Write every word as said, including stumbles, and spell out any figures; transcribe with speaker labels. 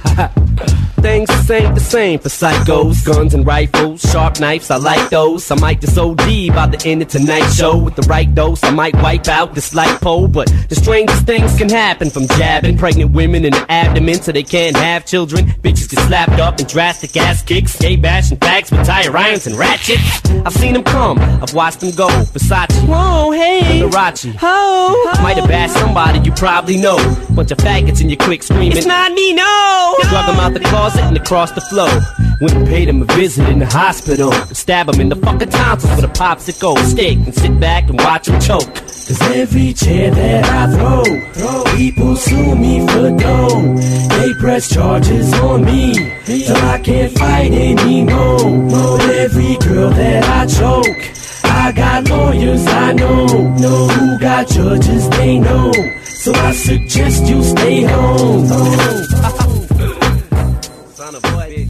Speaker 1: Things just ain't the same for psychos. Guns and rifles, sharp knives, I like those. I might just O D by the end of tonight's show. With the right dose, I might wipe out this light pole. But the strangest things can happen, from jabbing pregnant women in the abdomen so they can't have children. Bitches get slapped up in drastic ass kicks, gay bashing fags with tire irons and ratchets. I've seen them come, I've watched them go. Versace, whoa, hey, Liberace, ho, ho. Might have bashed somebody you probably know. Bunch of faggots in your clique screaming, it's not me, no. Drug them out the closet and across the floor. Went and paid him a visit in the hospital. Stab him in the fucking tonsils with a popsicle stick and sit back and watch him choke. Cause every chair that I throw, throw people sue me for dough. They press charges on me till I can't fight anymore. But every girl that I choke, I got lawyers I know. Know who got judges they know. So I suggest you stay home. Son of a bitch.